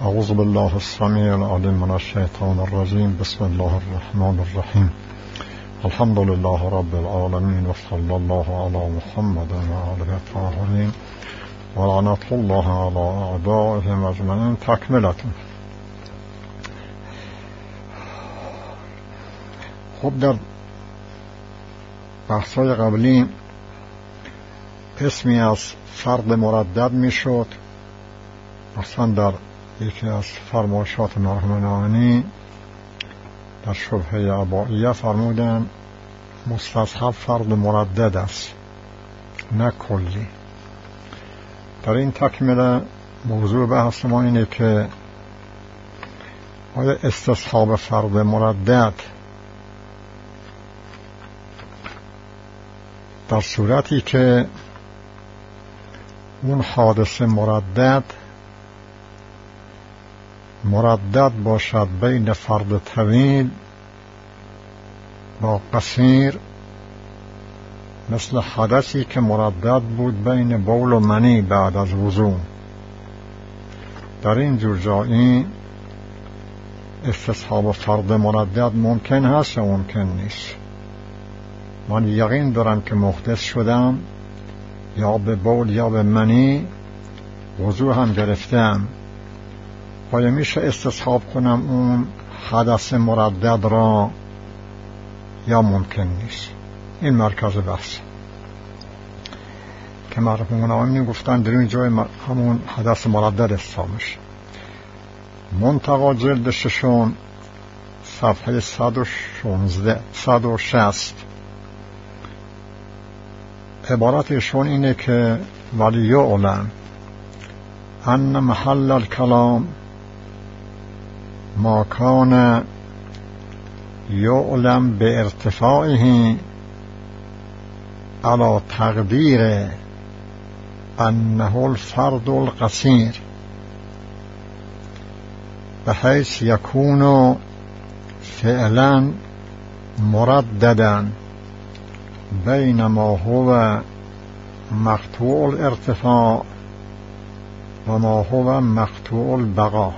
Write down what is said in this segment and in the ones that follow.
اعوذ بالله السمیع العلیم من الشیطان الرجیم. بسم الله الرحمن الرحیم. الحمد لله رب العالمین و صلی الله علی محمد و آله الطاهرین و لعنت الله علی اعدائهم اجمعین. تکملتون. خب در بحث‌های قبلی اسمی از فرد مردد میشد. مثلا در یکی از فرمایشات مرحوم نائینی در شبهه اباعیه فرمودن مستصحب فرد مردد است، نه کلی. در این تکمله موضوع بحث ما اینه که آیا استصحاب فرد مردد در صورتی که اون حادثه مردد باشد بین فرد طویل با قصیر، مثل حدثی که مردد بود بین بول و منی بعد از وضو، در این جور جایی استصحاب فرد مردد ممکن هست یا ممکن نیست؟ من یقین دارم که محدث شدم یا به بول یا به منی وضو هم گرفتم، آیا میشه استصحاب کنم اون حدث مردد را یا ممکن نیست؟ این مرکز بحث که مرحوم نائینی گفتن در این جای همون حدث مردد استصحاب میشه. منتقا جلد ششم صفحه 160 عبارتشون اینه که ولی یعلم ان محل الکلام ما کان یعلم به ارتفاعه علی تقدیر انه الفرد القصیر بحیث یکون فعلا مرددا بین ما هو مقطوع الارتفاع و ما هو مقطوع البقا.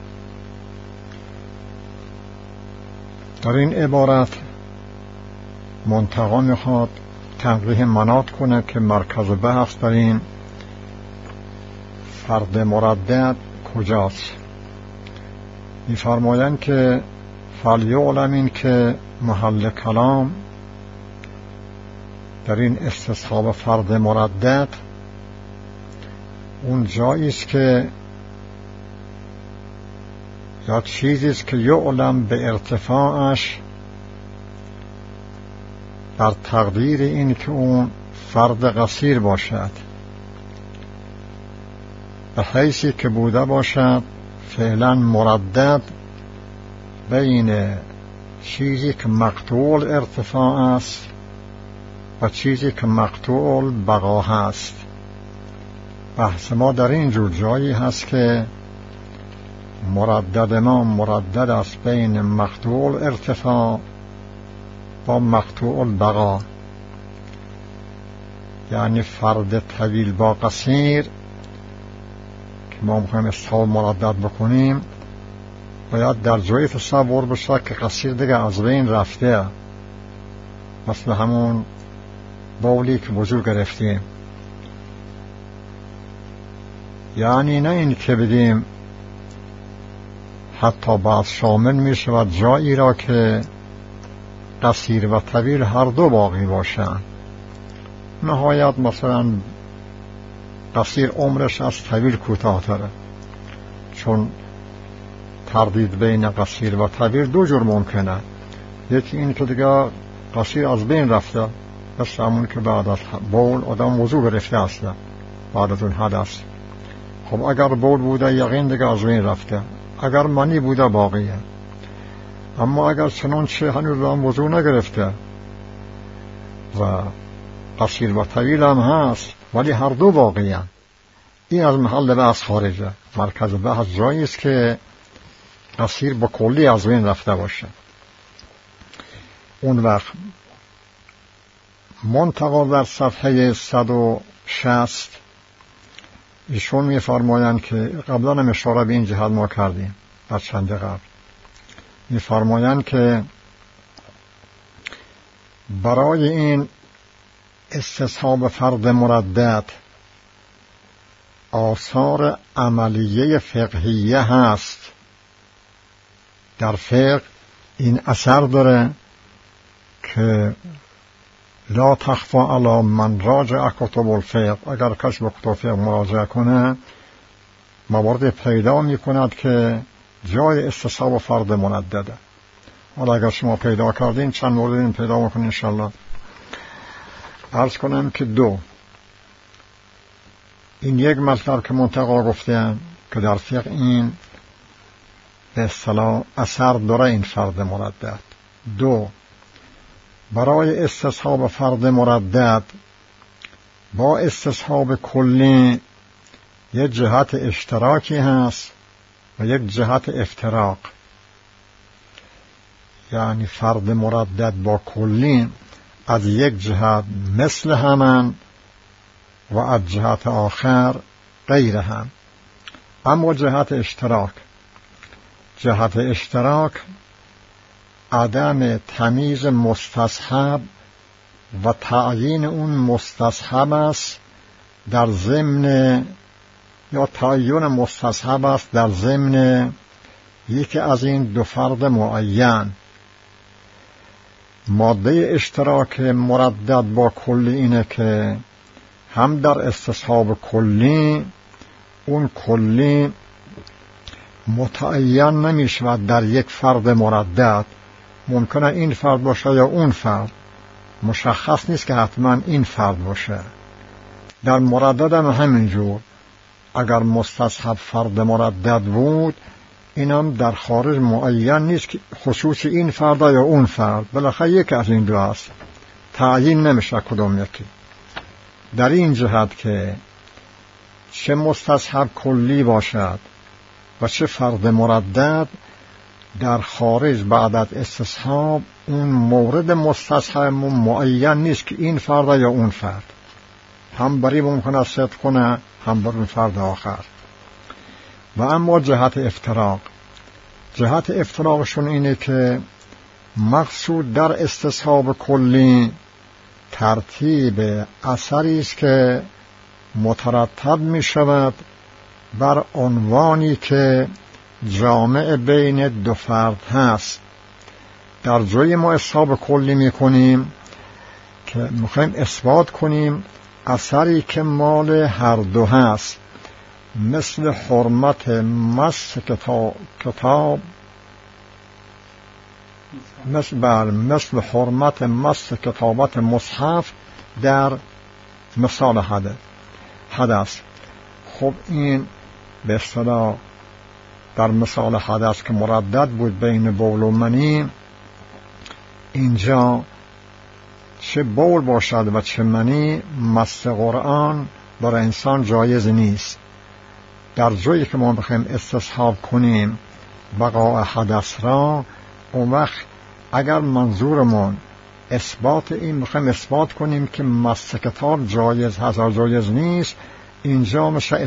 در این عبارت منتقا میخواد تنقیح مناط کنه که مرکز بحث در این فرد مردد کجاست. میفرمایند که فلیعلم، این که محل کلام در این استصحاب فرد مردد اون جایی است که یا چیزی است که یعلم به ارتفاعش بر تقدیر این که اون فرد قصیر باشد، به حیثی که بوده باشد فعلا مردد بین چیزی که مقطوع ارتفاع است و چیزی که مقطوع بقا هست. بحث ما در این جور جایی هست که مردد ما مردد است بین مقطوع ارتفاع با مقطوع بقا، یعنی فرد طویل با قصیر که ما میخوایم استصحاب مردد بکنیم باید در جایی تصور بشه که قصیر دیگه از بین رفته، مثل همون بولی که وضو گرفتیم. یعنی نه این که بگیم حتی بعد شامل می شود جایی را که قصیر و طویل هر دو باقی باشند. نهایت مثلا قصیر عمرش از طویل کوتاه‌تره، چون تردید بین قصیر و طویل دو جور ممکنه. یکی این که دیگه قصیر از بین رفته، مثل همون که بعد از بول آدم وضو گرفته است بعد از اون حدث. خب اگر بول بوده یقین دیگه از بین رفته، اگر منی بوده باقیه. اما اگر چنانچه هنوز هم وضو نگرفته و قصیر و طویل هم هست ولی هر دو باقیه، این از محل بحث خارجه. مرکز بحث جایی است که قصیر با کلی از بین رفته باشه. اون وقت منتقا در صفحه 160 ایشون می‌فرمایند که قبلا هم اشاره به این جهت ما کردیم در چند قبل، می‌فرمایند که برای این استصحاب فرد مردد آثار عملیه فقهیه هست. در فقه این اثر داره که لا تخفى علی من راجع کتب الفقه، اگر کسی به کتب فقه مراجعه کنه موارد پیدا میکند که جای استصحاب فرد مردده. حالا اگر شما پیدا کردین چند مورد این پیدا میکنین انشالله. عرض کنم که این یک مطلب که منتقا گفتم که در فقه این به اصطلاح اثر داره این فرد مردد. برای استصحاب فرد مردد با استصحاب کلی یک جهت اشتراکی هست و یک جهت افتراق. یعنی فرد مردد با کلی از یک جهت مثل همان و از جهت آخر غیر هم. اما جهت اشتراک عدم تمیز مستصحب و تعیین اون مستصحب است در ضمن، یا تعیین مستصحب است در ضمن یکی از این دو فرد معین. ماده اشتراک مردد با کلی اینه که هم در استصحاب کلی اون کلی متعین نمی شود در یک فرد مردد. ممکنه این فرد باشه یا اون فرد، مشخص نیست که حتما این فرد باشه. در مردد هم همینجور، اگر مستصحب فرد مردد بود اینم در خارج معین نیست که خصوص این فرد یا اون فرد، بالاخره یکی از این دو است، تعیین نمیشه کدوم یکی. در این جهت که چه مستصحب کلی باشد و چه فرد مردد، در خارج بعد از استصحاب اون مورد مستصحب معین نیست که این فرد یا اون فرد، هم بری ممکن است صدق کنه هم بر اون فرد آخر. و اما جهت افتراقشون اینه که مقصود در استصحاب کلی ترتیب اثری است که مترتب می شود بر عنوانی که جامع بین دو فرد هست. در جای ما استصحاب کلی می کنیم که میخوایم اثبات کنیم اثری که مال هر دو هست، مثل حرمت مس کتاب، مثل حرمت مس کتابت مصحف در مثال حدث. خب این به اصطلاح در مثال حدث که مردد بود بین بول و منی، اینجا چه بول باشد و چه منی مس قرآن برای انسان جایز نیست. در جایی که ما بخوایم استصحاب کنیم بقاء حدث را، اون وقت اگر منظورمون اثبات این بخوایم اثبات کنیم که مس کتاب جایز هست یا جایز نیست، اینجا میشه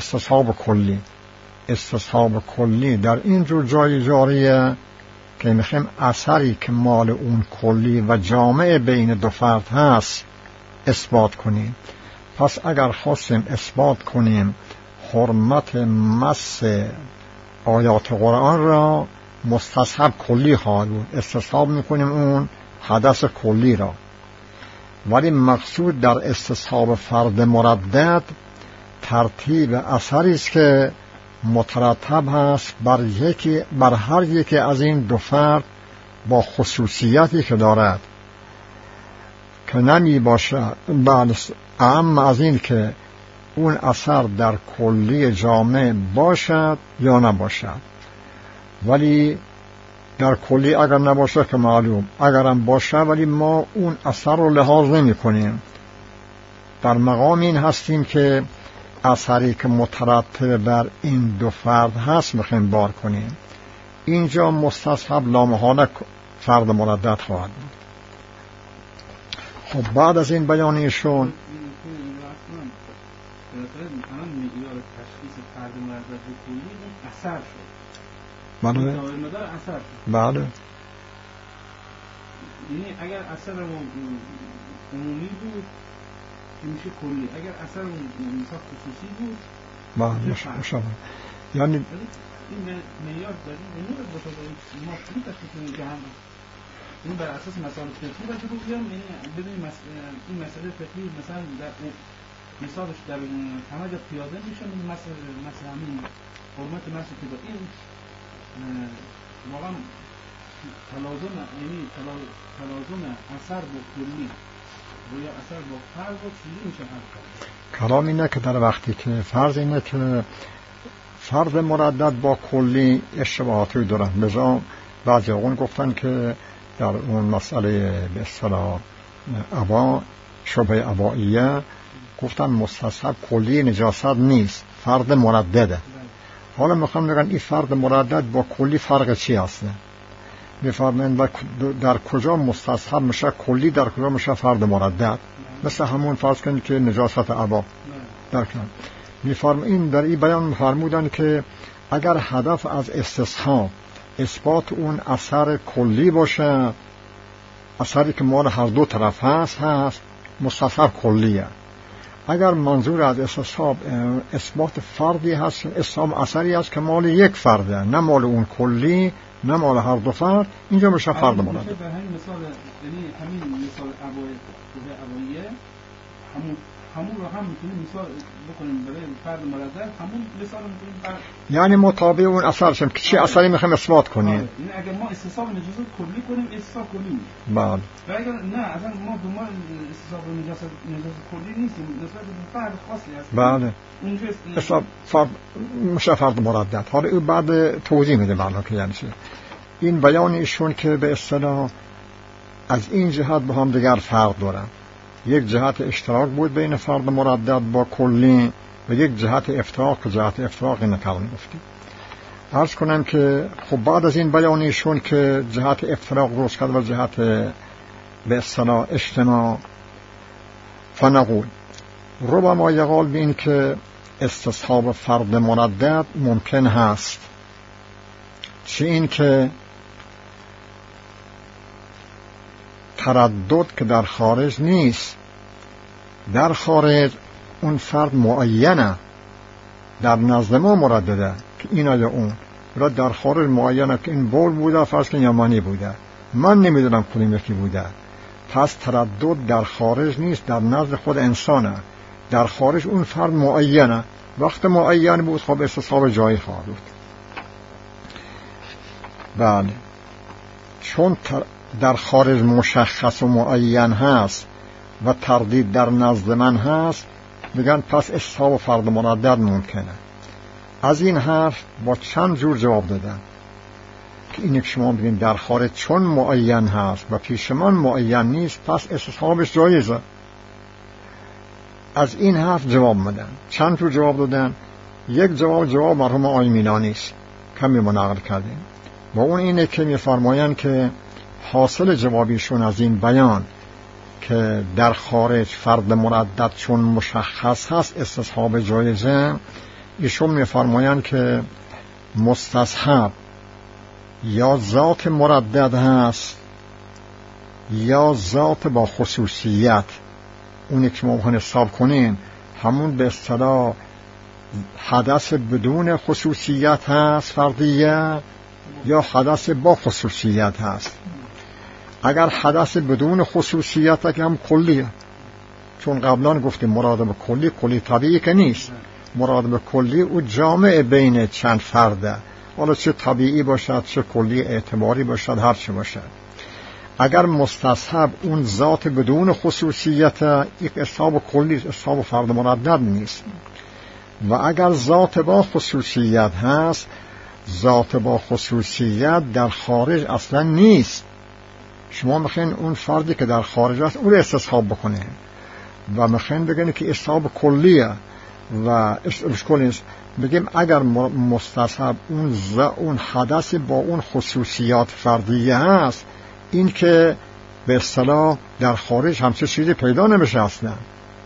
استصحاب کلی در این جور جای جاریه که میخوایم اثری که مال اون کلی و جامع بین دو فرد هست اثبات کنیم. پس اگر خواستیم اثبات کنیم حرمت مس آیات قرآن را، مستصحب کلی خواهد بود، استصحاب میکنیم اون حدث کلی را. ولی مقصود در استصحاب فرد مردد ترتیب اثری است که مترتب هست بر هر یکی از این دو فرد با خصوصیتی که دارد، که نمی باشد اعم از این که اون اثر در کلی جامع باشد یا نباشد. ولی در کلی اگر نباشه که معلوم، اگرم باشه ولی ما اون اثر رو لحاظ نمی کنیم. در مقام این هستیم که اثری که مترتب بر این دو فرد هست میخوایم بار کنیم. اینجا مستصحب لامحاله فرد مردد خواهد بود. خب بعد از این بیانیشون کلی اون اثر شد. بله مدار اثر شد. بله. یعنی اگر اثر عمومی بود میشه کلی، اگر اثر مثلا خصوصی بود بله. یعنی این معیار داریم اینو رو بخاطر ما خیلی تشخیص کنیم که هم این بر اساس مسائل فقهی باشه رو بیام، یعنی بدونیم این مسئله فقهی مثلا در مثالش در همه جا پیاده میشه. مثلا همین حرمت مسجد که با این واقعا تلازم، یعنی تلازم اثر با کلی و یا اثر با فرض و چیزی میشه حل کرد. کلام اینه که در وقتی که فرض اینه که فرض مردد با کلی اشتباهاتی دارن، مثلا بعضی اون گفتن که در اون مسئله به اصطلاح عبا شبه عباییه گفتن مستصحب کلی نجاست نیست، فرض مردده. حالا میخوام بگن این فرض مردد با کلی فرق چی هست؟ میفرمایند در کجا مستصحب میشه کلی، در کجا میشه فرض مردد؟ مثل همون فرض کنید که نجاست عبا در کن میفرمایند در این بیان فرمودن که اگر هدف از استصحاب اثبات اون اثر کلی باشه، اثری که مال هر دو طرف هست مستصحب کلیه. اگر منظور از استصحاب اثبات فردی هست، استصحاب اثری هست که مال یک فرده، نه مال اون کلی، نه مال هر دو فرد، اینجا میشه فرد مورد. به همین مثال، یعنی همین مثال عباییه همون رو هم میتونیم مثال بکنیم برای فرد مردد، همون مثال میتونیم یعنی مطابق اون اثر شم که چی اثری میخوایم اثبات کنیم. یعنی اگر ما استصحاب نجاست کلی کنیم استصحاب کلی میشه. بله. و اگر نه اصلا ما دنبال استصحاب نجاست کلی نیستیم، نسبت به فرد خاصی هست. بله. اونجا استصحاب فرد میشه فرد مردد. حالا او بعد توضیح میده معنا که یعنی این بیان ایشون که به اصطلاح از این جهت با هم دیگر فرق دارن. یک جهت اشتراک بود بین فرد مردد با کلی و یک جهت افتراق که جهت افتراق نکردن گفتیم. عرض کنم که خب بعد از این بیان ایشون که جهت افتراق روز کرد و جهت به اصطلاح اجتماع، فنقول ربما یقال بین که استصحاب فرد مردد ممکن هست، چه این که تردد که در خارج نیست، در خارج اون فرد معینه، در نزد ما مردده که اینا یا اون، را در خارج معینه که این بول بوده فرض کن یا منی بوده، من نمیدونم کدوم یکی بوده. پس تردد در خارج نیست، در نزد خود انسانه، در خارج اون فرد معینه، وقت معین بود خب استصحاب جایی خواهد بود. بله، چون در خارج مشخص و معین هست و تردید در نزد من هست، میگن پس استصحاب فرد مردد ممکنه. از این حرف با چند جور جواب دادن که اینه که شما بگین در خارج چون معین هست و پیش من معین نیست پس استصحابش جایزه. از این حرف جواب میدن. چند جور جواب دادن. یک جواب مرحوم آقای میلانی است، کمی ما نقل کردیم، با اون اینه که میفرمایند که حاصل جوابیشون از این بیان که در خارج فرد مردد چون مشخص هست استصحاب جایزه، ایشون میفرمایند که مستصحب یا ذات مردد هست یا ذات با خصوصیت. اونی که ما باید حساب کنیم همون به اصطلاح حدث بدون خصوصیت هست فردیه یا حدث با خصوصیت هست. اگر حدث بدون خصوصیت که هم کلیه، چون قبلا گفتیم مراد به کلی طبیعی که نیست، مراد به کلی او جامع بین چند فرده، حالا چه طبیعی باشد چه کلی اعتباری باشد هر چه باشد. اگر مستصحب اون ذات بدون خصوصیت، یک استصحاب کلی استصحاب فرد مردد نیست. و اگر ذات با خصوصیت هست، ذات با خصوصیت در خارج اصلا نیست. شما میخواین اون فردی که در خارج است اون رو استصحاب بکنه و میخواین بگین که استصحاب کلیه و اشکال بگیم اگر مستصحب اون حدث با اون خصوصیات فردیه هست، این که به اصطلاح در خارج همچه چیزی پیدا نمیشه اصلا.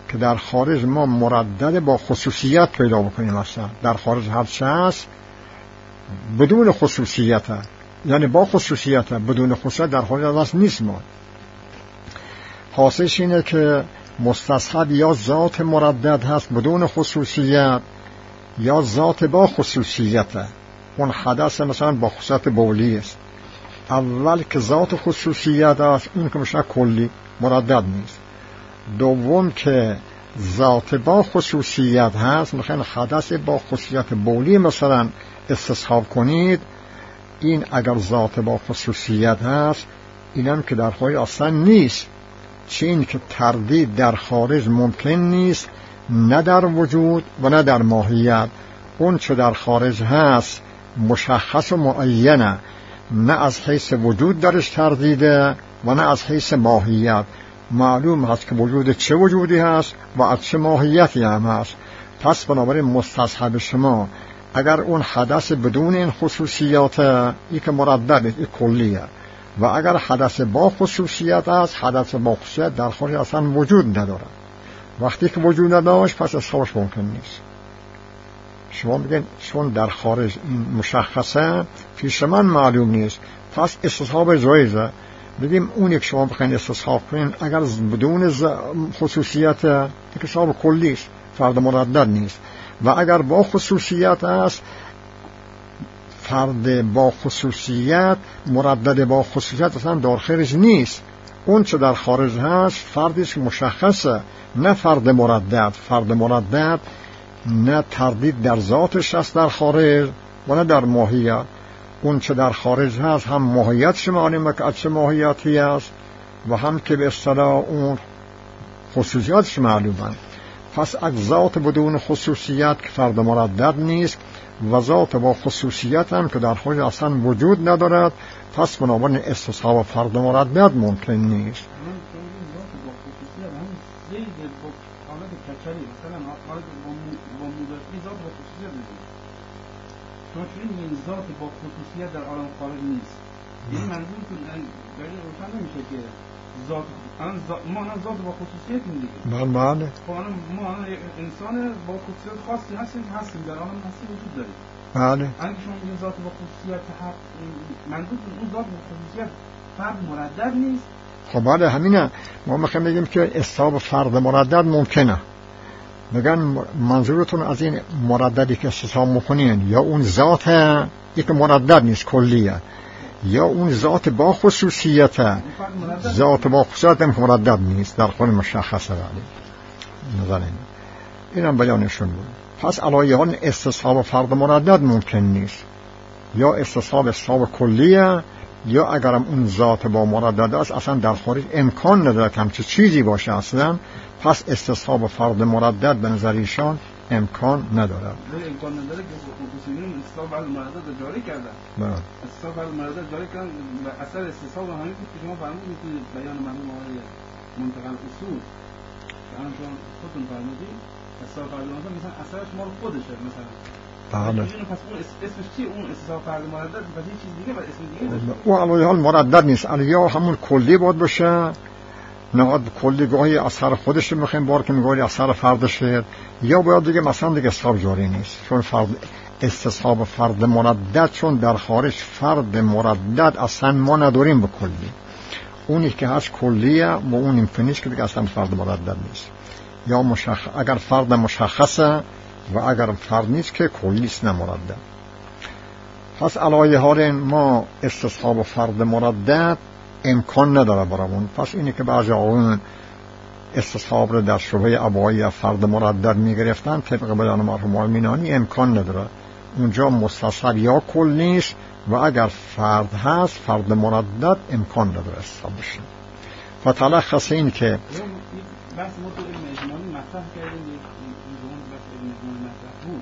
که در خارج ما مردد با خصوصیت پیدا بکنیم. مثلا در خارج هر چه هست بدون خصوصیت، یعنی با خصوصیت، بدون خصوصیت در خارج از نیست. ما حاصلش اینه که مستصحب یا ذات مردد هست بدون خصوصیت یا ذات با خصوصیت. اون حدث مثلا با خصوصیت بولی است. اول که ذات خصوصیت است، اون که میشه کلی مردد نیست. دوم که ذات با خصوصیت هست، مثلا حدث با خصوصیت بولی مثلا استصحاب کنید، این اگر ذات با خصوصیت هست، اینم که در خارج اصلا نیست. چه این که تردید در خارج ممکن نیست، نه در وجود و نه در ماهیت. اون چه در خارج هست مشخص و معینه، نه از حیث وجود درش تردیده و نه از حیث ماهیت. معلوم هست که وجود چه وجودی هست و از چه ماهیتی هم هست. پس بنابراین مستصحب شما اگر اون حدث بدون این خصوصیات، ای که مردد ای کلیه، و اگر حدث با خصوصیت است، حدث با خصوصیت در خارج اصلا وجود نداره. وقتی که وجود نداشت پس استصحابش ممکن نیست. شما بگین چون در خارج این مشخصه پیش من معلوم نیست، پس استصحاب جایزه. بگیم اون یک شما بخواین استصحاب کنین اگر بدون خصوصیت یک استصحاب کلی است، فرد مردد نیست. و اگر با خصوصیت است، فرد با خصوصیت مردد با خصوصیت اصلا در خارج نیست. اون چه در خارج هست فردش مشخصه، نه فرد مردد. فرد مردد نه تردید در ذاتش است در خارج و نه در ماهیت. اون چه در خارج هست هم ماهیتش معلومه که از چه ماهیتی است و هم که به اصطلاح اون خصوصیاتش معلومه. پس از ذات بدون خصوصیت که فرد مردد نیست و ذات با خصوصیت هم که در خارج اصلا وجود ندارد، پس بنابراین استصحاب فرد مردد ممکن نیست. چون این ذات با خصوصیت در عالم خارج نیست. این منظور که دلیل روشن نمیشه که ما ذات با خصوصیت دیگه. بله. ما انسان با خصوصیت خاصی هستیم در عالم هستی وجود داریم. بله. اگه شما این ذات با خصوصیت منظور اون ذات با خصوصیت فرد مردد نیست. خب بله همینه. ما میخوایم بگیم که استصحاب فرد مردد ممکنه. بگن منظورتون از این مرددی که استصحاب میکنین یا اون ذات یک مردد نیست کلیه، یا اون ذات با خصوصیت. ذات با خصوصیت هم مردد نیست، در خود مشخصه. نظر اینم بیانشون بود. پس علایهان استصحاب فرد مردد ممکن نیست، یا استصحاب کلیه، یا اگرم اون ذات با مردد است اصلا در خارج امکان نداره که همچه چیزی باشه اصلا. پس استصحاب فرد مردد به نظر ایشان امکان نداره. امکان نداره که اصولیون استصحاب فرد مردد جاری کردن. استصحاب فرد مردد جاری کردن و اثر استصحاب همین بود که شما فرمودید که بیان مرحوم آقای منتقل اصول الان شما خودتون فرمودید استصحاب فرد مردد مثلا اثرش مال خودشه مثلا. بله. پس اون اسمش چیه؟ اون استصحاب فرد مردد و یه چیز دیگه و اسم دیگه داشته. او علاوه حال مردد نیست، علاوه همون کلی باید باشه. نه کلی گاهی اثر خودش رو میخوایم بار کنیم، گاهی اثر فردشه، یا باید دیگه مثلا دیگه استصحاب جاری نیست. چون استصحاب فرد مردد چون در خارج فرد مردد اصلا ما نداریم به کلی. اونی که هست کلیه و اون اینفینیش که دیگه اصلا فرد مردد نیست. یا اگر فرد مشخصه و اگر فرد نیست که کلیست نه مردد. پس علایه حال ما استصحاب فرد مردد امکان نداره برامون. پس اینی که بعضی آقایون استصحاب رو در شبهه ابایی فرد مردد میگرفتن طبق بیان مرحوم مینانی امکان نداره. اونجا مستصحب یا کل نیست و اگر فرد هست فرد مردد امکان نداره استصحاب بشه. و تلخص این که بحث ما تو علم اجمالی مطرح کردیم، بحث علم اجمالی مطرح بود.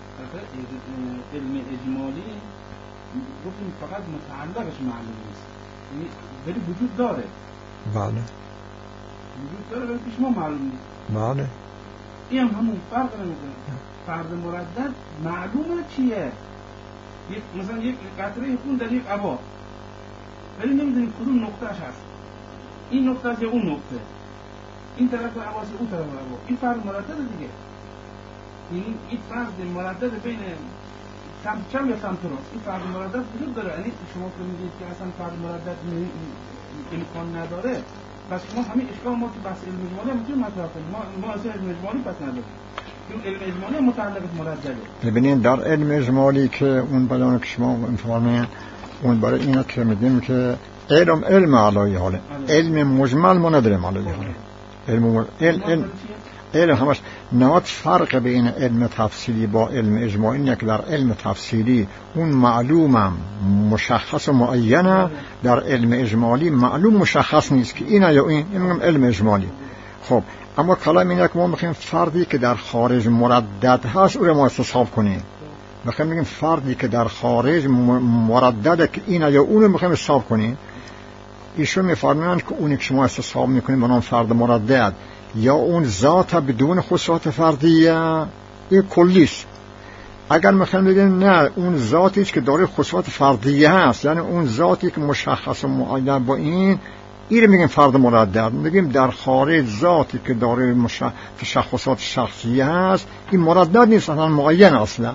علم اجمالی گفتیم فقط متعلقش معلوم نیست، یعنی ولی وجود داره. بله. وجود داره ولی پیش ما معلوم نیست. بله. این هم همون فرق نمیکنه. فرد مردد معلومه چیه؟ مثلا یک قطره خون در یک عبا، ولی نمیدونیم کدوم نقطهش هست. این نقطه است یا اون نقطه. این طرف حواس اون طرف حواس، این فرق مردد دیگه. یعنی این فرق مردد بین سمت چپ یا سمت راست، این فرق مردد وجود داره. یعنی شما که میگید که اصلا فرق مردد امکان نداره، پس شما همین اشکال ما تو بحث علم اجمالی هم میتونیم مطرح کنیم. ما اصلا علم اجمالی پس نداریم، چون علم اجمالی متعلق به مردده. ببینید در علم اجمالی که اون بیان که شما میفرمایید، اون برای اینا که میگیم که علم علای حاله، علم مجمل ما نداریم علای حاله. علم همش نهایت فرق بین علم تفصیلی با علم اجمالی اینه که در علم تفصیلی اون معلومم مشخص و معینه، در علم اجمالی معلوم مشخص نیست که اینه یا این میگم علم اجمالی. خب اما کلام اینه که ما میخوایم فردی که در خارج مردد هست او رو ما استصحاب کنیم. میخوایم بگیم فردی که در خارج مردده که اینه یا اون رو میخوایم استصحاب کنیم. ایشون میفرمایند که اونی که شما استصحاب میکنیم به نام فرد مردد یا اون ذات بدون خصوصیات فردیه، این کلیست. اگر میخوایم بگیم نه اون ذاتی که داره خصوصیات فردیه هست، یعنی اون ذاتی که مشخص و معین با این رو میگیم فرد مردد. میگیم در خارج ذاتی که داره تشخصات شخصیه هست، این مردد نیست، اصلا معین اصلا.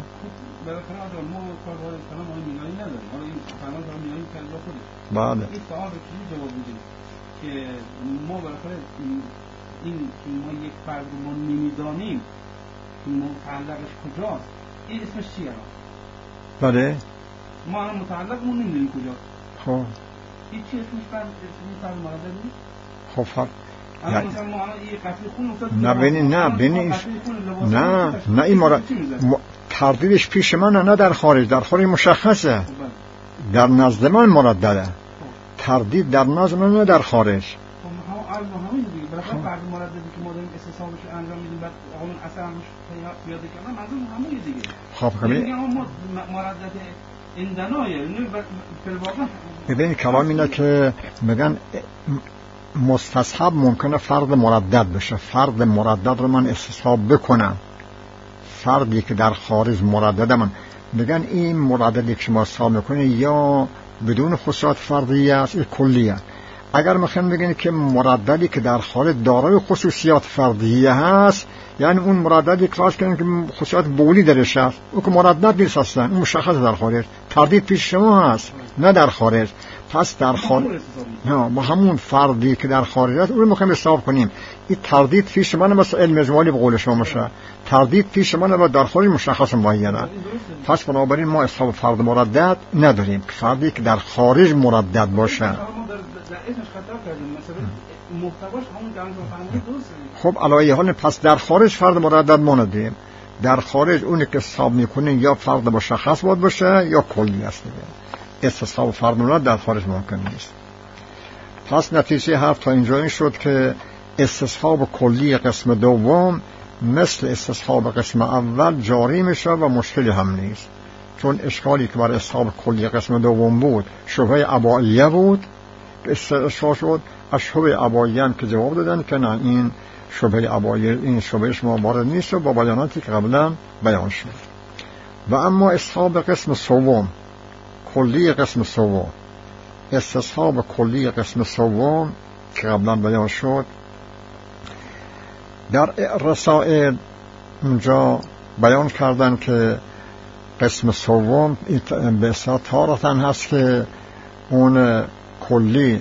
بله. این سوال رو چجوری جواب میدیم که ما بالاخره این که ما یک فرد ما نمیدانیم متعلقش کجاست، این اسمش چیه؟ بله. ما الان متعلقمون نمیدونیم کجاست. خب این چی اسمش فرد مردد نیست؟ خب فرد الان مثلا ما الان یه قطره خون افتاد، نه این مراد تردیدش پیش من نه در خارج، در خارج مشخصه، در نزد من مردده. تردید در نزد من نه در خارج. همین دیگه بالاخره فرد مرددی که ما داریم استصحابش رو انجام میدیم بعد اون اثر همش پیاده کردن، منظورم همین دیگه. خب میگم ما مردد اندنایه، یعنی فی الواقع ببین کلام اینه که میگن مستصحب ممکنه فرد مردد بشه. فرد مردد رو من استصحاب بکنم، فردی که در خارج مردده من میگن این مرددی که شما استصحاب میکنه یا بدون خصوصیات فردیه است، این کلیه. اگر میخوایم بگین که مرددی که در خارج دارای خصوصیات فردیه هست، یعنی اون مرددی که فرض کنیم که خصوصیات بولی درش هست، او که مردد نیست اصلا، اون مشخص در خارج. تردید پیش شما هست نه در خارج. پس در خارج نه با همون فردی که در خارج است اون رو میخوایم حساب کنیم. این تردید پیش من مثل علم اجمالی به قول شما باشه، تردید پیش من و در خارج مشخص معینه. پس بنابراین ما حساب فرد مردد نداریم، فردی که در خارج مردد باشه. خب علاوه حال پس در خارج فرد مردد ما نداریم. در خارج اونی که حساب میکنیم یا فرد مشخص باید باشه یا کلی است دیگه. استصحاب فرد مردد در خارج ممکن نیست. پس نتیجه حرف تا اینجا این شد که استصحاب کلی قسم دوم مثل استصحاب قسم اول جاری میشه و مشکلی هم نیست، چون اشکالی که بر استصحاب کلی قسم دوم بود شبهه اباعیه بود که استشفا شد. از شبهه اباعیه هم که جواب دادن که نه این شبهه اباعیه، این شبهه شما وارد نیست و با بیاناتی که قبلا بیان شد. و اما استصحاب قسم سوم، کلی قسم سوم، استصحاب کلی قسم سوم که قبلا بیان شد در رسائل اونجا بیان کردن که قسم سوم به اصطلاح تارتن هست که اون کلی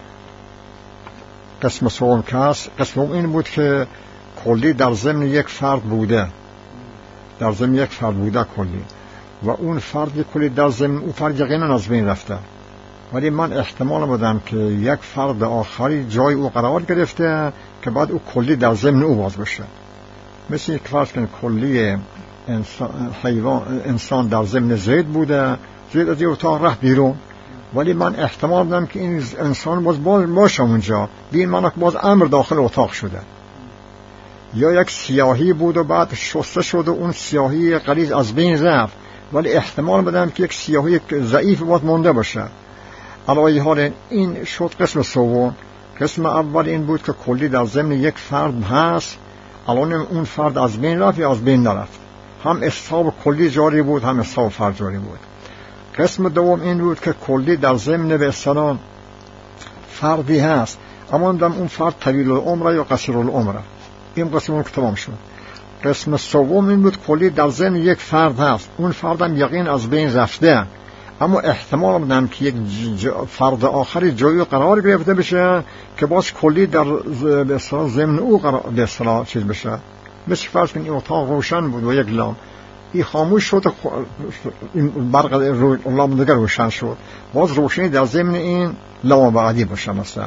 قسم سوم که هست، قسم سوم این بود که کلی در ضمن یک فرد بوده، در ضمن یک فرد بوده کلی، و اون فرد کلی در ضمن اون فرد یقینا از بین رفته، ولی من احتمال بدم که یک فرد آخری جای او قرار گرفته که بعد او کلی در ضمن او باز بشه. مثل یک فرض کنید کلی انسان در ضمن زید بوده، زید از اتاق رفت بیرون، ولی من احتمال بدم که این انسان باز باشه اونجا، بین من باز امر داخل اتاق شده. یا یک سیاهی بود و بعد شسته شد و اون سیاهی غلیظ از بین رفت، ولی احتمال بدم که یک سیاهی ضعیف باید مونده باشه. علاوه حال این شد قسم سوم. قسم اول این بود که کلی در ضمن یک فرد هست، الان اون فرد از بین رفت یا از بین نرفت، هم استصحاب کلی جاری بود هم استصحاب فرد جاری بود. قسم دوم این بود که کلی در ضمن به اصطلاح فردی هست، اما دم اون فرد طویل العمر یا قصیر العمر. این قسم اون که تمام شد. قسم سوم این بود کلی در ذهن یک فرد هست، اون فردم یقین از بین رفته، اما احتمال میدم که یک فرد آخری جایی قرار گرفته بشه که باز کلی در ضمن او به اصطلاح چیز بشه. مثل فرض کنید این اتاق روشن بود و یک لام این خاموش شد، این برق لام دیگر روشن شد، باز روشنی در ضمن این لام بعدی باشه مثلا،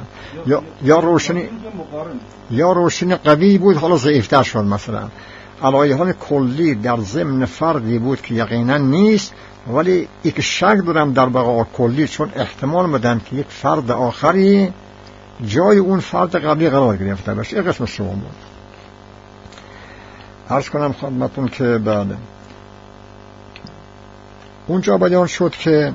یا روشنی قوی بود حالا ضعیفتر شد مثلا. علایه حال کلی در ضمن فردی بود که یقینا نیست، ولی یک شک دارم در بقا کلی، چون احتمال میدم که یک فرد آخری جای اون فرد قبلی قرار گرفته باشه. این قسم سوم بود. عرض کنم خدمتون که بعد اونجا بیان شد که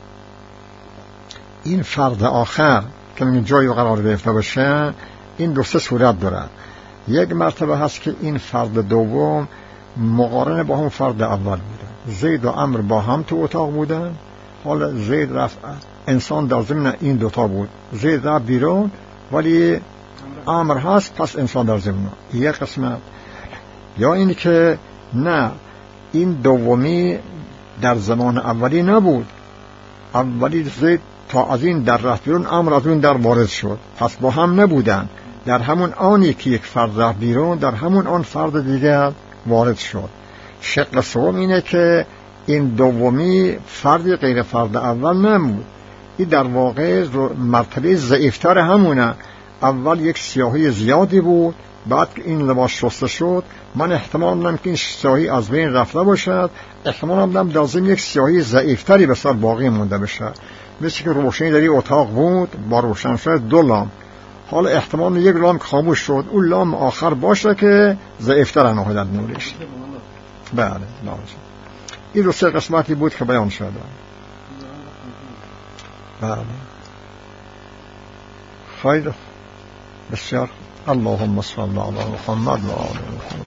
این فرد آخر که میگه جای قرار گرفته باشه این دو سه صورت داره. یک مرتبه هست که این فرد دوم مقارنه با هم فرد اول بوده. زید و عمرو با هم تو اتاق بودن، حالا زید رفت، انسان در ضمن این دوتا بود، زید رفت بیرون ولی عمرو هست، پس انسان در ضمن. یک قسمت. یا این که نه، این دومی در زمان اولی نبود، اولی زید تا از این در رفت بیرون، عمرو از اون در وارد شد، پس با هم نبودن. در همون آنی که یک فرد رفت بیرون، در همون آن فرد دیگر وارد شد. شکل سوم اینه که این دومی فردی غیر فرد اول نبود، این در واقع مرتبه ضعیفتر همونه. اول یک سیاهی زیادی بود، بعد که این لباس شسته شد، من احتمال میدم که این سیاهی از بین رفته باشد، احتمال میدم در ضمن یک سیاهی ضعیفتری به سر باقی مونده بشه. مثل که روشنی در این اتاق بود، با روشن شد دو لام، حالا احتمال یک لام خاموش شد، اون لام آخر باشه که ضعیفتر نهایت نورش. بله این دو سه قسمتی بود که بیان شده. بله خیر، بسیار. اللهم صل علی محمد و آل محمد.